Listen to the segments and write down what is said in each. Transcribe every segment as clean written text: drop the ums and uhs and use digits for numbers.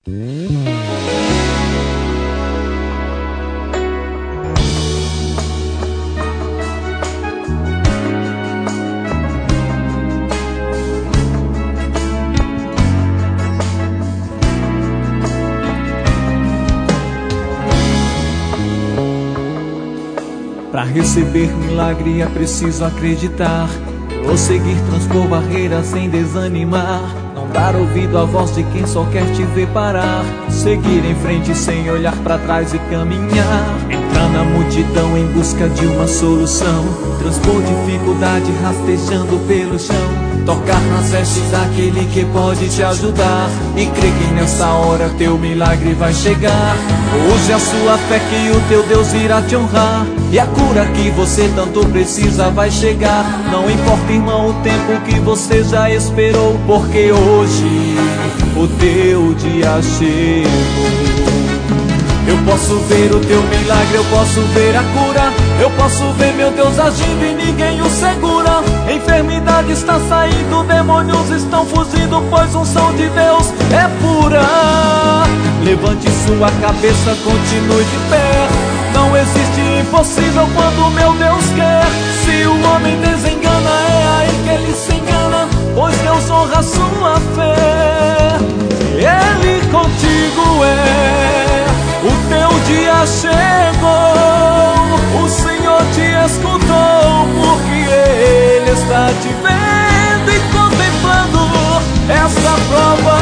Para receber milagre é preciso acreditar, prosseguir, transpor barreiras sem desanimar, não dar ouvido à voz de quem só quer te ver parar, seguir em frente sem olhar para trás e caminhar, entrar na multidão em busca de uma solução, transpor dificuldade rastejando pelo chão, tocar nas vestes daquele que pode te ajudar e crer que nessa hora teu milagre vai chegar. Use a sua fé que o teu Deus irá te honrar e a cura que você tanto precisa vai chegar. Não importa, irmão, o tempo que você já esperou, porque hoje o teu dia chegou. Eu posso ver o teu milagre, eu posso ver a cura, eu posso ver meu Deus agindo e ninguém o segura. Enfermidade está saindo, demônios estão fugindo, pois unção de Deus é pura. Levante sua cabeça, continue de pé. Não existe impossível quando meu Deus quer. Se o homem desengana, é aí que ele se engana, pois Deus honra a sua fé. Ele contigo é. O teu dia chegou, o Senhor te escutou, porque Ele está te vendo e contemplando essa prova.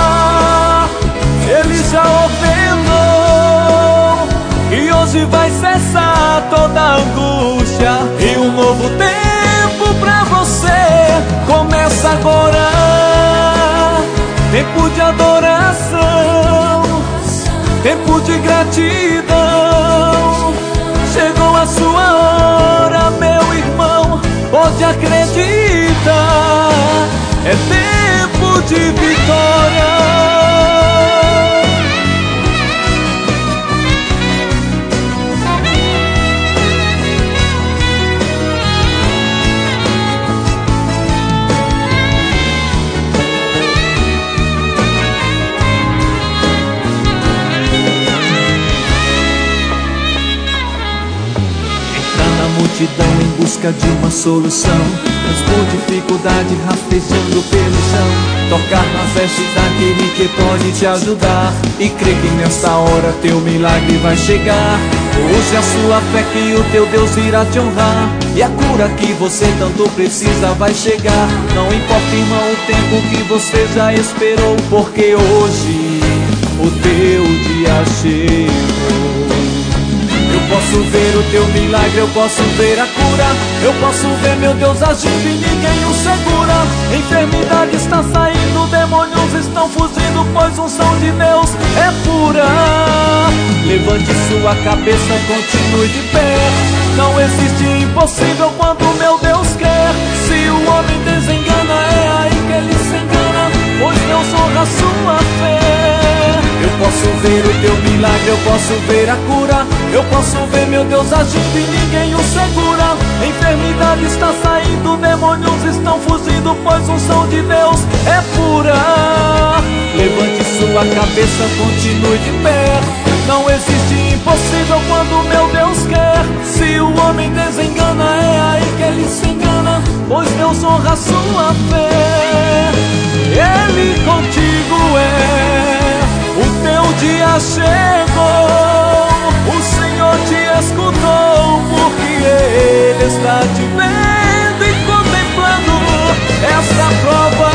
Ele já ordenou que hoje vai cessar toda angústia e um novo tempo pra você começa agora. Tempo de adoração, tempo de gratidão, chegou a sua hora, meu irmão, pode acreditar, é tempo de vitória. Multidão em busca de uma solução, transpor dificuldade rastejando pelo chão, tocar nas vestes daquele que pode te ajudar e crer que nessa hora teu milagre vai chegar. Use a sua fé que o teu Deus irá te honrar e a cura que você tanto precisa vai chegar. Não importa, irmão, o tempo que você já esperou, porque hoje o teu dia chegou. Eu posso ver o teu milagre, eu posso ver a cura, eu posso ver meu Deus agindo e ninguém o segura. Enfermidade está saindo, demônios estão fugindo, pois unção de Deus é pura. Levante sua cabeça, continue de pé. Não existe impossível quando meu Deus quer. Se o homem desengana, é aí que ele se engana, pois Deus honra a sua fé. Eu posso ver o teu milagre, eu posso ver a cura, eu posso ver meu Deus agindo e ninguém o segura. Enfermidade está saindo, demônios estão fugindo, pois unção de Deus é pura. Levante sua cabeça, continue de pé. Não existe impossível quando meu Deus quer. Se o homem desengana, é aí que ele se engana, pois Deus honra a sua fé. Ele contigo é. O teu dia chegou, o Senhor te escutou, porque Ele está te vendo e contemplando essa prova.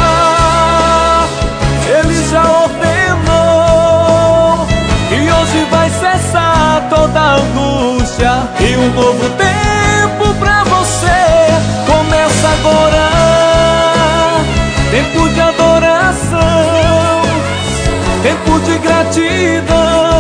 Ele já ordenou que hoje vai cessar toda angústia e um novo tempo pra você começa agora. Tempo de adoração, tempo de gratidão,